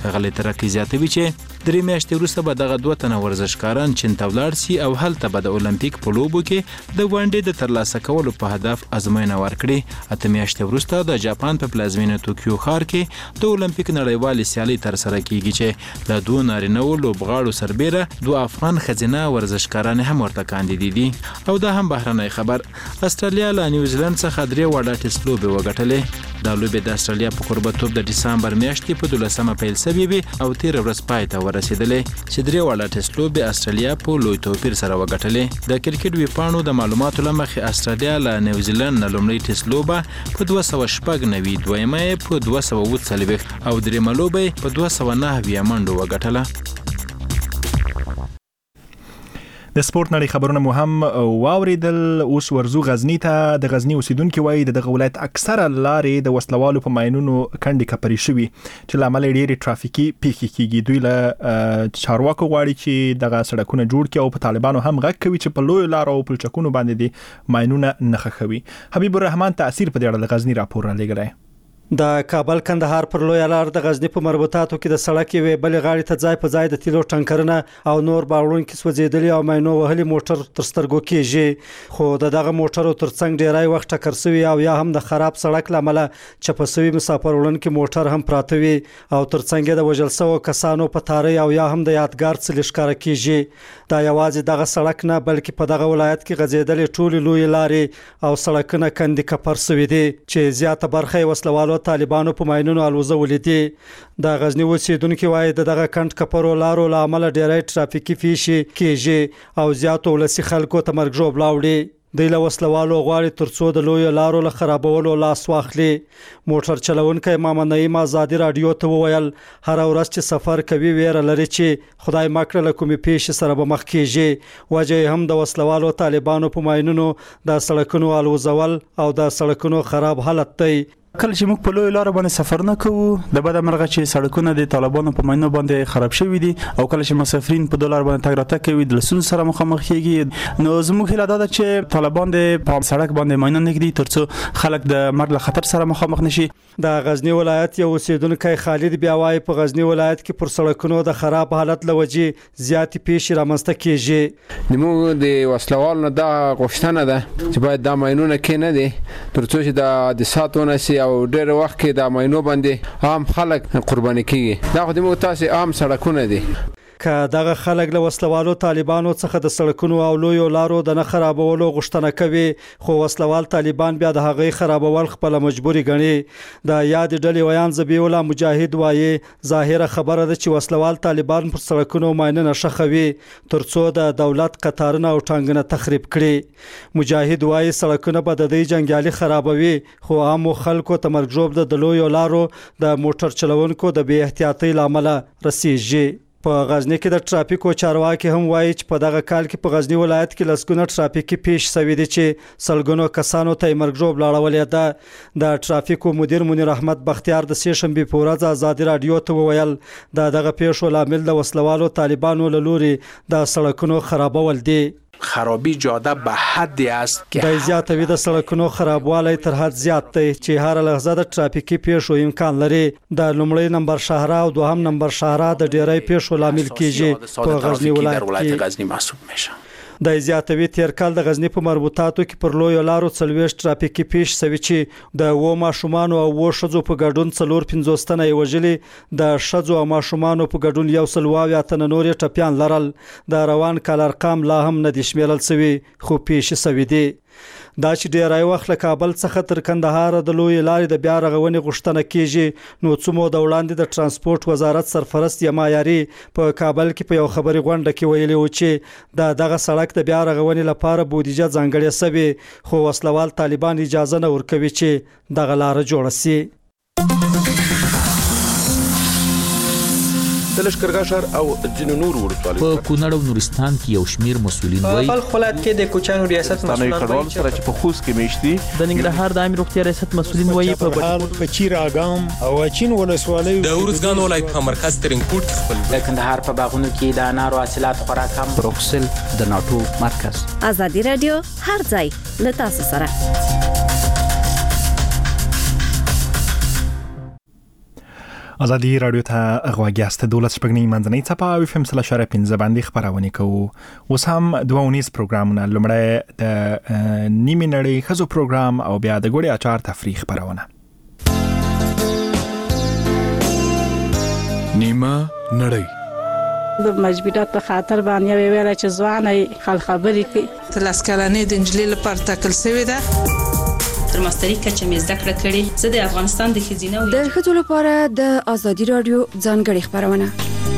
ښاغلی ترقي زیاتوي چې 3 میاشتې وروسته به دغه 2 تنه ورزشکاران چین ته ولاړ سي او هلته به د اولمپیک په لوبو کې د ونډې د ترلاسه کولو په هدف ازموینه ورکړي. 8 میاشتې وروسته د جاپان په پلازمینه توکیو ښار کې د اولمپیک نړیوالې سیالۍ ترسره کیږي چې له 2 نارینه‌و لوبغاړو سربیره 2 افغان ښځینه ورزشکاران هم ورته کاندیدي دي. او دا هم بهرنی خبر. استرالیا له نیوزیلند څخه 3 وړه ټیسټ لوبې وګټلې. دا لوبې د استرالیا په کوربه‌توب د ډسمبر میاشتې په 12مه پیل شوې وي او 13 ورځې پای ته ورسېدلې چې 3 وړه ټیسټ لوبې استرالیا په لوی توپیر سره وګټلې. د کرکټ ویبپاڼو د معلوماتو له مخې استرالیا له نیوزیلند نه لومړی ټیسټ لوبه په 296 دویمه یې په 240 او درېیمه لوبه یې په 209 منډو وګټله. د سپورت نړۍ خبرونه مو هم واوریدل. اوس ورزو غزنی ته. د غزنی اوسیدونکو وایي دغه ولایت اکثره لارې د وسلوالو په ماینونو کندې کپري شوي چې لامل ډېری ترافیکي پیښې کیږي. دوی له چارواکو غواړي چې دغه سړکونه جوړ کړي او په طالبانو هم غږ کوي چې په لوی لارو او پلچکونو باندې دي ماینونه نه خښوي. حبیب الرحمن تاثیر په دې اړه د غزنی راپور را لګړای. د کابل کندهار پر لوی لار د غزنی په مربوطاتو کې د سړک یوې بلې غاړې ته ځای په ځای د تیلو ټانکرونه او نور باړونکي سوځېدلي او ماینو وهلي موټر تر سترګو کېږي. خو دغه موټرو ترڅنګ ډیری وخت ټکر شوي او یا هم د خراب سړک له امله چپه شوي مسافر وړونکي موټر هم پراته وي او ترڅنګ د وژل شوو کسانو په تاري او یا هم د یادګار څلي ښکاره کېږي. دا یوازې دغه سړک نه بلکې په دغه ولایت کې غځېدلې ټولې لوی لارې او سړکونه کندې کپر شوي دي چې زیاته برخه یې وسلوالو طالبانو په ماینونو الوزولې دي. د غزنی اوسیدونکو وایي دغه کند کپرو لارو له امله ډېری ترافیکي پیښې کېږي او زیاتو ولسي خلکو ته مرګ ژوبلا وړي. د لوسلوالو غواړي ترڅو د لوی لارو له خرابولو لاس واخلي. موټر چلونکي ماما نعیم آزادی رادیو ته وویل هر ورځ چې سفر کوي ویره لري چې خدای ماکړه له کومې پیښې سره به مخ کیږي. وجه هم د وسلوالو طالبانو په ماینونو د سړکونو الوزول او د سړکونو خراب حالت دی. کله چې موږ په لوی لار باندې سفر نه کوو د بده مرغه چې سړکونه د طالبانو په ماینو باندې خراب شوي دي او کله چې مسافرین په دولار باندې تګ راتګ کوي د لسون سره مخامخ کیږي. نو زموږ هیله ده چې طالبان د په سړک باندې ماینه نږدي ترڅو خلک د مرګ له خطر سره مخامخ نشي. د غزنی ولایت یو اوسیدونکو خالد بیا وایي په غزنی ولایت کې پر سړکونو د خراب حالت لوجي زیات پیښې رامنځته کیږي. موږ د وسلوالو د غوښتنه ده چې باید د ماینونه کې نه دي ترڅو چې د حادثاتونه سي او ډېر وخت کې د ماینو باندې عام خلک قرباني کیږي. دا خو د موږ تاسو عام سړکونه دي. که دغه خلک له وسلوالو طالبانو څخه د سړکونو او لوی لارو د نه خرابولو غوښتنه کوي خو وسلوال طالبان بیا د هغې خرابول خپل مجبوري ګڼي. د یاد ډلې ویان ذبیح الله مجاهد وایي ظاهره خبره ده چې وسلوال طالبان پر سړکونو ماینه نشخوي ترڅو د دولت قطارونه او ټانګونه تخریب کړي. مجاهد وایي سړکونه به د دې جنګیالي خرابوي خو عام خلکو ته مرګ ژوب د لوی لارو د موټر چلونکو د بې احتیاطۍ لامل رسیږي. په غزنی کې د ترافیکو چارواکي هم وایي چې په دغه کال کې په غزنی ولایت کې لسګونه ترافیکي پیښې شوې دي چې سلګونو کسانو ته مرګ ژوبلا اړولې ده. د ترافیکو مدیر منیر احمد بختیار د سې شنبې په ورځ آزادي رادیو ته وویل دغه پیښو لامل د وسلوالو طالبانو له لوري د سړکونو خرابول دي. خرابی جاده به حدی است که د زیاتوي د سړکونو خرابوالی تر حد زیات دی چې هر لحظه د ترافیکي پیښو امکان لري. د لومړی نمبر شهره او دوهم نمبر شهره د ډیری پیښو لامل کیږي په غزنی ولایت غزنی محسوب میشه. د زیاتوي تیر کال د غزنی په مربوطاتو کې پر لوی لارو 40 ترافیکي پیښې شوي چې د و ماشومان او و شذو په ګډون 450 تنه وژلي. د شذو او ماشومان په ګډون 120 تنه نور ټپيان لرل. د روان کال ارقام لا هم نه دي شمیرل شوي خو پیښې شوي دي. دا چې ډیری وخت له کابل څخه تر کندهار د لوی لارې د بیا رغونې غوښتنه کیږي. نو څومره د وړاندې د ترانسپورت وزارت سرپرست یما یاري په کابل کې په یو خبري غونډه کې ویلي و چې دغه سړک د بیا رغونې لپاره بودیجه ځانګړې شوی خو وسلوال طالبان اجازه نه ورکوي چې دغه لار جوړه شي. د لشکرګاه ښار او ځینو نور ولسوالیو په کونړ او نورستان کې یو شمیر مسولین وایي په ولایت کې د کوچانو ریاست مسولان وایي چې په خوست کې میشتي د ننګرهار د عامه روغتیا ریاست مسولین وایي په چیر اګام او چین ولسوالۍ د ورزګان ولایت په مرکز ترینکوټ خپل د کندهار په باغونو کې د انارو حاصلات خورا کم. بروکسل د ناتو مرکز. آزادي رادیو هر ځای له تاسو سره. ازادي رادیو ته غواګیاست 12 شپږنی منځنۍ چپه او FM 3.15 باندې خبرونه کوو. اوس هم دوه ونیز پروګرامونه لمړی د نیمه نړۍ خزو پروګرام او بیا د ګوړې اچار تفریح خبرونه. نیمه نړۍ د مجبورات په خاطر باندې ویل چې ځوانه خل خبرې کوي. تلاسکلانې د انجلۍ لپاره تکل شوی ده. تر ماسترۍ کچه مې زده کړه کړې. زه د افغانستان د ښځینه د ښځو لپاره د ازادي رادیو ځانګړې خبرونه.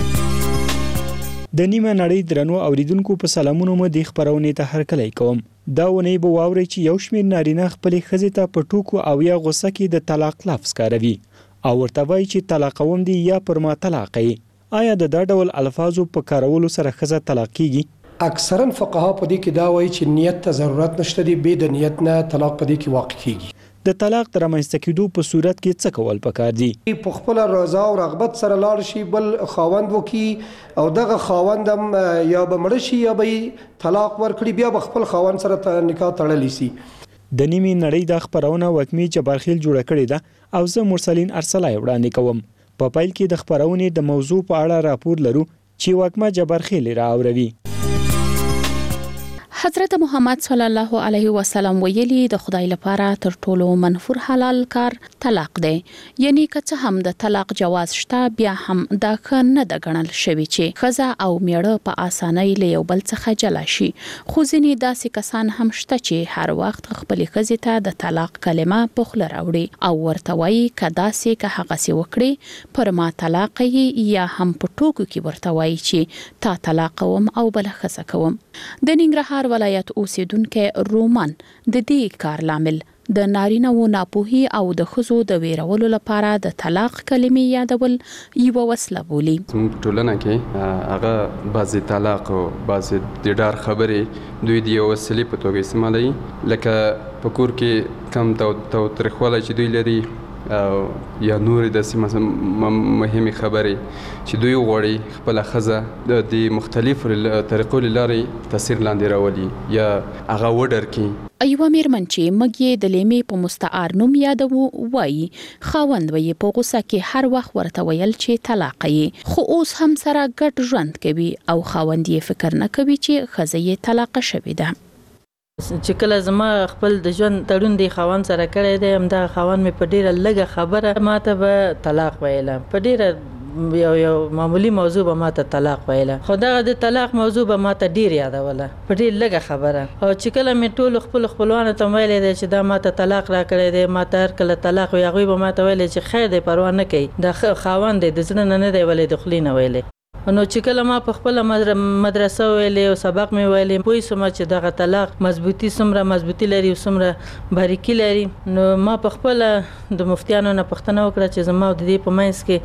د نیمه نړۍ درنو اوریدونکو په سلامونو مو د خبرونه ته هرکلی کوم. دا ونی به واوري چې یو شمېر نارینه خپل ښځې ته په ټوکو او یا غوسه کې د طلاق لفظ کاروي او ورته وایي چې طلاقوم دي یا پر ما طلاقي. آیا د دا ډول الفاظو په کارولو سره ښځه طلاق کیږي؟ اکثرا فقها په دې کې دا وایي چې نیت ته ضرورت نشته دی، به د نیت نه طلاق په دې کې واقع کیږي. د طلاق تر رامنځته کېدو په صورت کې څه کول پکار دي؟ په خپل رضا او رغبت سره لاړ شي، بل خاوند وکي او دغه خاوندم یا به مړ شي یا به طلاق ورکړي، بیا به خپل خاوند سره نکاح تړلی شي. د نیمې نړۍ د خبرونه وکمې جبارخیل جوړه کړې ده او زه مرسلین ارسلای وړاندې کوم. په پیل کې د خبرونې د موضوع په اړه راپور لرو چې وکمه جبارخیل راوړي. حضرت محمد صلی الله علیه وسلم ویلي د خدای لپاره تر ټولو منفور حلال کار طلاق دی. یعنی که څه هم د طلاق جواز شته، بیا هم دا ښه نه د ګڼل شوی چې ښځه او میړه په اسانۍ له یو بل څخه جلا شي. خو ځینې داسې کسان هم شته چې هر وخت خپل ښځې ته د طلاق کلمه په خوله راوړي او ورته وایي که داسې که هغسې وکړي پر ما طلاق یې، یا هم په ټوکو کې ورته وایي چې تا طلاقوم او بله ښځه کوم. د ننګرهار ولایت اوسیدونکو رومان د دې کار لامل د نارینه و ناپوهي او د ښځو د ویرولو لپاره د طلاق کلمې یادول یو وسله بولي. ټولنه کې هغه بعضی طلاق او بعضی د ډار خبرې دوی د یو وسیلې په توګه استعمالوي، لکه په کور کې کم تاوتریخوالی چې دوی لري یا نورې داسې مهمې خبرې چې دوی غواړي خپله ښځه د مختلفو طریقو له لارې تاثیر لاندې راولي یا هغه وډر کړي. ایوه میرمن چې موږ یې د لیمې په مستعار نوم یادوو وایي خاوند به یې په غوسه کې هر وخت ورته ویل چې طلاق یې، خو اوس هم سره ګډ ژوند کوي او خاوند یې فکر نه کوي چې ښځه یې طلاقه شوې ده. چې کله زما خپل د ژوند تړون دی خاوند سره کړی دی، همدا خاوند مې په ډیره لږه خبره ماته به طلاق ویله، په ډیره یو معمولی موضوع به ماته طلاق ویله، خو دغه د طلاق موضوع به ماته ډیر یادوله په ډیر لږه خبره. او چې کله مې ټول خپل خپلوانو ته ویلې دی چې دا ماته طلاق را کړی دی، ماته هر کله طلاق وي، هغوی به ماته ویلې چې خیر دی پروا نه کوي، دا خاوند دی د زړه نه دی ویلې د خولې نه ویلې. نو چې کله ما په خپل مدرسه ویلې او سبق مې ویلې، پوه شوم چې دغه طلاق مضبوطی څومره لري او څومره باریکي لري. نو ما په خپل د مفتیانو نه پوښتنه وکړه چې زما د دې په منځ کې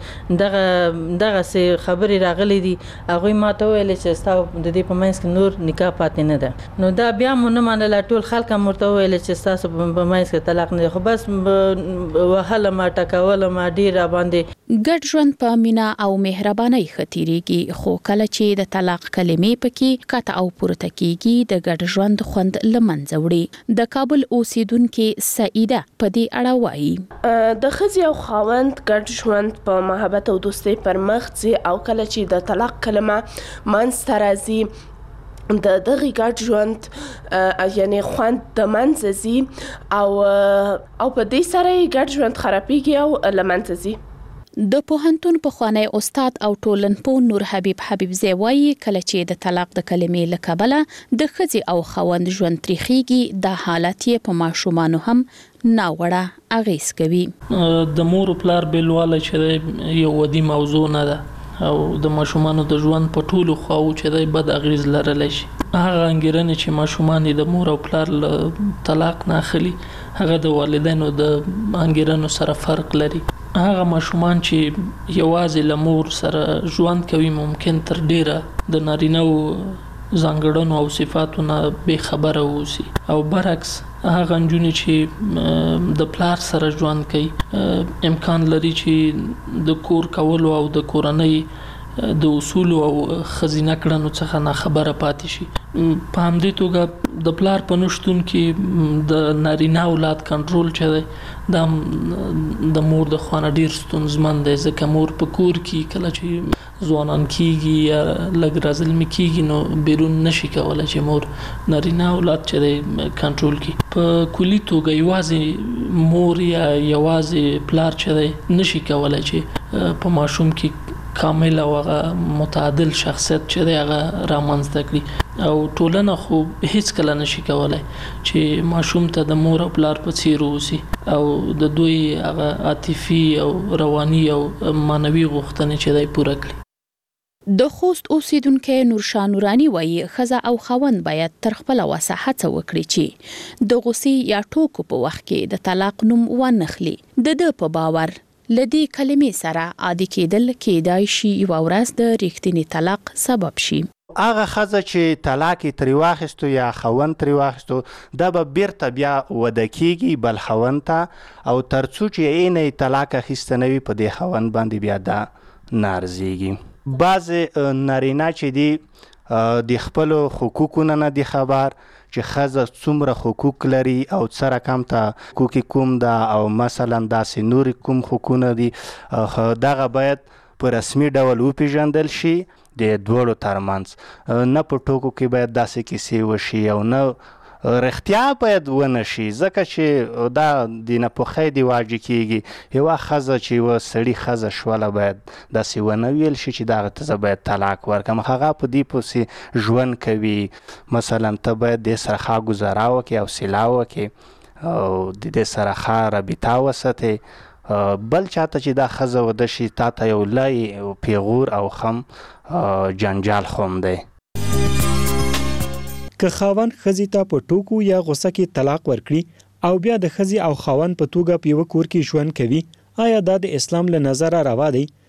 دغه خبرې راغلي دي. هغوی ما ته ویلې چې ستا د دې په منځ کې نور نکاح پاتې نه ده. نو دا بیا مو نه منله، ټول خلک هم ورته ویلې چې ستاسو په منځ کې طلاق نه دی، خو بس وهلم ټکولم ډېر راباندې. ګډ ژوند په مینه او مهربانۍ ښه تېرېږي، خو کله چې د طلاق کلمې پکې کته او پورته کېږي د ګډ ژوند خوند له منځه وړي. د کابل اوسیدونکې سعیده په دې اړه وایي د ښځې او خاوند ګډ ژوند په محبت او دوستۍ پر مخ ځي، او کله چې د طلاق کلمه منځته راځي د دغه ګډ ژوند یعنی خوند د منځه ځي او په دې سره ګډ ژوند خرابېږي او له منځه ځي. د پوهنتون پخوانی استاد او ټولنپوه نور حبیبزی وایي کله چې د طلاق د کلمې له کبله د ښځې او خاوند ژوند تریخیږي، دا حالت یې په ماشومانو هم ناوړه اغیز کوي. د مور او پلار بیلوالی چې یو ودي موضوع نه ده او د ماشومانو د ژوند په ټولو خواو چې دی بد اغیز لرلی شي. هغه انګیرنې چې ماشومان د مور او پلار له طلاق نه اخلي، هغه د والدینو د انګیرنو سره فرق لري. هغه ماشومان چې یوازې له مور سره ژوند کوي ممکن تر ډیره د نارینه‌و ځانګړنو او صفاتو نه بې خبره اوسي، او برعکس هغه نجونې چې د پلار سره ژوند کوي امکان لري چې د کور کولو او د کورنۍ د اصول او خزینه کړنو څخه نه خبره پاتې شي. په همدې توګه د پلار په نشتون کې د نارینه اولاد کنټرول چې دی دا د مور د خوا نه ډېر ستونزمن دی، ځکه مور په کور کې کله چې ځوانان کېږي یا لږ رازلمي کېږي نو بیرون نشي کولی چې مور نارینه اولاد چې دی کنټرول کړي. په کلي توګه یوازې مور یا یوازې پلار چې دی نشي کولی چې په ماشوم کې کامل او هغه متعادل شخصیت چې دی هغه رامنځته کړي، او ټولنه خو هیڅ کله نشي کولی چې ماشوم ته د مور او پلار په څیر اوسي او د دوی هغه عاطفي او رواني او معنوي غوښتنې چې دی پوره کړي. د خوست اوسیدونکو نورشاه نورانی وایي ښځه او خاوند باید تر خپله وسه هڅه وکړي چې د غوسې یا ټوکو په وخت کې د طلاق نوم وانخلي. د ده په باور لدې کلمې سره عادي کېدل کېدای شي یوه ورځ د رښتینې طلاق سبب شي. هغه ښځه چې طلاق یې ترې واخیستو یا خاوند ترې واخیستو دا به بیرته بیا وده کېږي بل خاوند ته، او تر څو چې یې طلاق اخیسته نه وي په دې خاوند باندې بیا دا نه ارزېږي. بعضې نارینه چې دي د خپلو حقوقونه نه دي خبر چې ښځه څومره حقوق لري او څه رقم ته حقوق کوم ده، او مثلا داسې نورې کوم حقوقونه دي دغه باید په رسمي ډول وپېژندل شي د دواړو ترمنځ. نه په ټوکو کې باید داسې کیسې وشي او نه رښتیا باید ونه شي، ځکه چې دا د ناپوهۍ د واجې کېږي. یوه ښځه چې یوه سړي ښځه شوله باید داسې ونه ویل شي چې دغه ته زه باید طلاق ورکړم. هغه په دې پسې ژوند کوي، مثلا ته باید دې سره ښه ګزاره وکړې، حوصله وکړې او د دې سره ښه رابطه وساتې. بل چاته چې دا ښځه وده شي تا ته یو لوی پیغور او خم جنجال خوم دی. که خاوند ښځې ته په ټوکو یا غوسه کې طلاق ورکړي او بیا د ښځې او خاوند په توګه په یوه کور کې ژوند کوي، آیا دا د اسلام له نظره روا دی؟